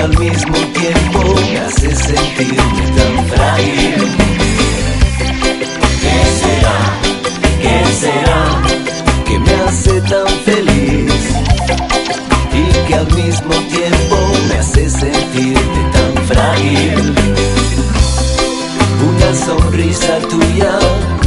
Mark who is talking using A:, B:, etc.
A: al mismo tiempo me hace sentirme tan frágil. ¿Qué será? ¿Qué será? Que me hace tan feliz y que al mismo tiempo me hace sentirme tan frágil. Una sonrisa tuya